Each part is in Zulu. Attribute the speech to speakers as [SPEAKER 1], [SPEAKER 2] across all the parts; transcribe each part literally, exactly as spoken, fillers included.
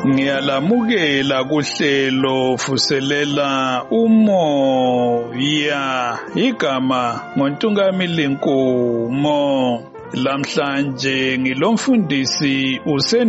[SPEAKER 1] Ngiyalamukela kuhlelo vuselela umoya igama ngoNtungamili Nkomo. Lamhlanje ngilomfundisi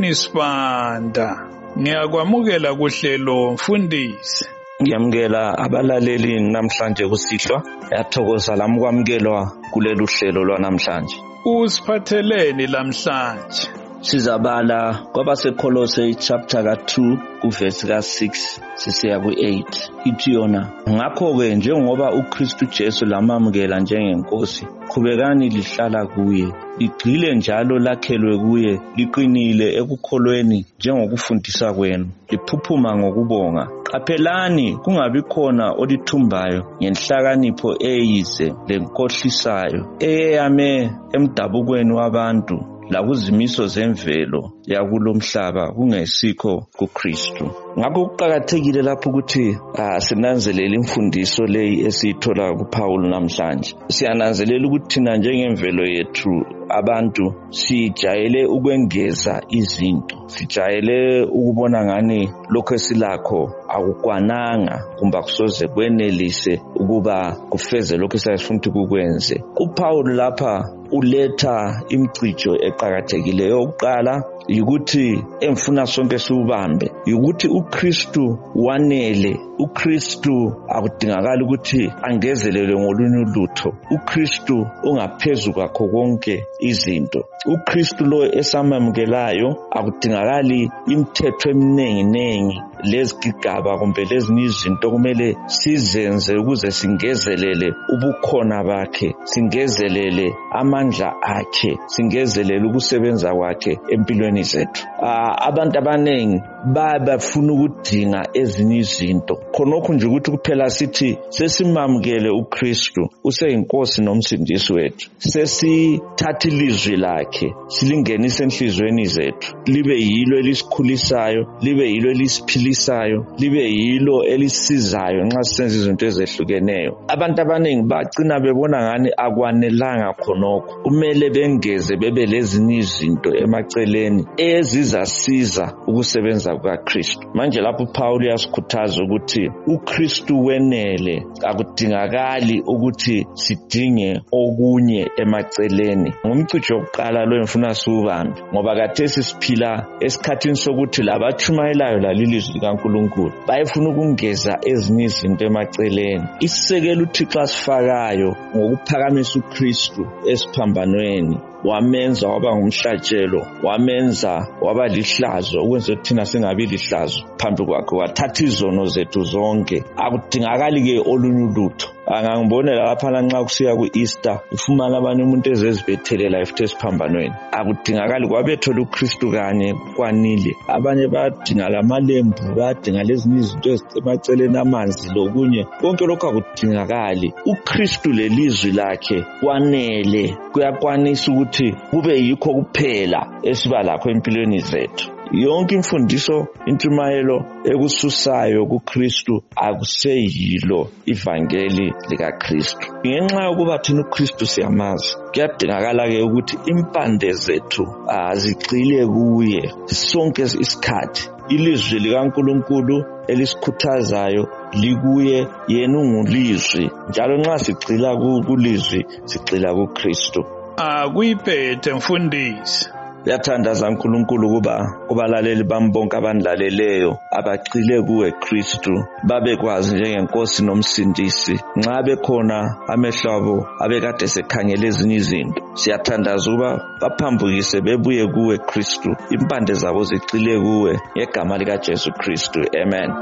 [SPEAKER 1] uSenisibanda. Ngiyakwamukela kuhlelo mfundisi.
[SPEAKER 2] Ngiyamukela abalaleli namhlanje kusihlwa. Yathokoza lami kwamukelwa kulelu hlelo lwanamhlanje.
[SPEAKER 1] Usiphatheleni lamhlanje?
[SPEAKER 2] Sizabala kwabaseKolose chapter ka two kuverse ka six sisiya ku eight. Ithi yona, ngakho-ke njengoba uKristu Jesu lamamukela njengenkosi, qhubekani lihlala kuye, ligxile njalo lakhelwe kuye, liqinile ekukholweni njengokufundisa kwenu, liphuphuma ngokubonga. Qaphelani kungabi khona olithumbayo ngenhlakanipho eyize lenkohlisayo, eyame emdabukweni wabantu lakuzimiso zemvelo yakulomhlaba kungesikho kuKristu. Ngakho kuqakathekile lapho ukuthi sinanzelele imfundiso leyi esiyithola kuPaul namhlanje. Siyananzelela ukuthi thina njengemvelo yethu abantu sijayele ukwengeza izinto, sijayele ukubona ngani lokho esilakho akukwananga kumbe akusoze kwenelise ukuba kufeze lokho esifuna ukuthi kukwenze. uPaul lapha uletha imicijo eqhakathekileyo. Yokuqala yikuthi emfuna sonke siubambe, yikuthi uKristu wanele. uKristu akudingakala ukuthi angezelele ngolunye ulutho. uKristu ungaphezulu kwakho konke izinto. uKristu lo esamamukelayo akudingakali imithetho eminingi nengi lezigigaba kumbe lezinye izinto kumele sizenze ukuze singezelele ubukhona bakhe, singezelele amandla akhe, singezelele ukusebenza kwakhe empilweni zethu. Abantu abanengi bafuna ukudinga ezinye izinto, khonokho nje ukuthi kuphela sithi sesimamukele uKristu useyinkosi nomsindisi wethu, sesithatha ilizwi lakhe silingenise enhlizweni zethu, libe yilo elisikhulisayo, libe yilo elisiphilisayo, libe yilo elisizayo nxa sisenza izinto ezehlukeneyo. Abantu abanengi bagcina bebona ngani akwanelanga khonokho, kumele bengeze bebe lezinye izinto emaceleni ezizasiza ukusebenza kukaKristu. Manje lapho uPaul uyasikhuthaza ukuthi uKristu wenele, akudingakali ukuthi sidinge okunye emaceleni. Ngumcijo wokuqala lo engifuna siubambe, ngoba khathesi siphila esikhathini sokuthi labatshumayelayo lalilizwi likaNkulunkulu bayefuna ukungeza ezinye izinto emaceleni. Isisekelo uThixo asifakayo ngokuphakamisa uKristu esiphambanweni, wamenza waba ngumhlatshelo, wamenza waba lihlazo ukwenza thina singabi lihlazo phambi kwakhe, wathatha izono zethu zonke. Akudingakali ke olunye ulutho. Angangibonela lapha nxa kusiya ku-Easter ufumana abantu umuntu ezezibethelela efuthe esiphambanweni. Akudingakali kwabethola uKristu kanye kwanile. Abanye badinga lamalembu, badinga lezinye izinto ezisemaceleni, amanzi lokunye. Konke lokho akudingakali. uKristu lelizwi lakhe kwanele, kuyakwanisa ukuthi kube yikho kuphela esiba lakho empilweni zethu. Yonke imfundiso, intshumayelo ekususayo kuKristu akuseyilo ivangeli likaKristu. Ngenxa yokuba thina uKristu siyamazi, kuyadingakala ke ukuthi impande zethu azigxile kuye sonke isikhathi. Ilizwi likaNkulunkulu elisikhuthazayo likuye, yena ungulizwi, njalo nxa sigxila kulizwi sigxila kuKristu.
[SPEAKER 1] Akuyiphethe mfundisi.
[SPEAKER 2] Yathandaza uNkulunkulu kuba kubalaleli bami bonke abanilaleleyo abagxile kuwe Kristu, babekwazi njengenkosi nomsindisi. Nxa bekhona amehlo abo abekade sekhangela ezinye izinto, siyathandaza ukuba baphambukise bebuye kuwe Kristu, impande zabo zigxile kuwe ngegama likaJesu Kristu. Amen.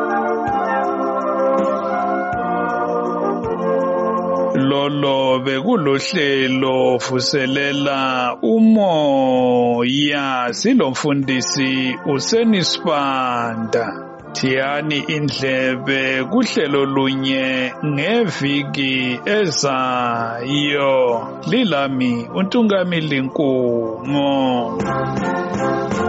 [SPEAKER 1] Lolo bekulohlelo vuselela umoya, silomfundisi uSenisibanda. Thiyani indlebe kuhlelo lunye ngeviki ezayo. Lilami uNtungamili Nkomo.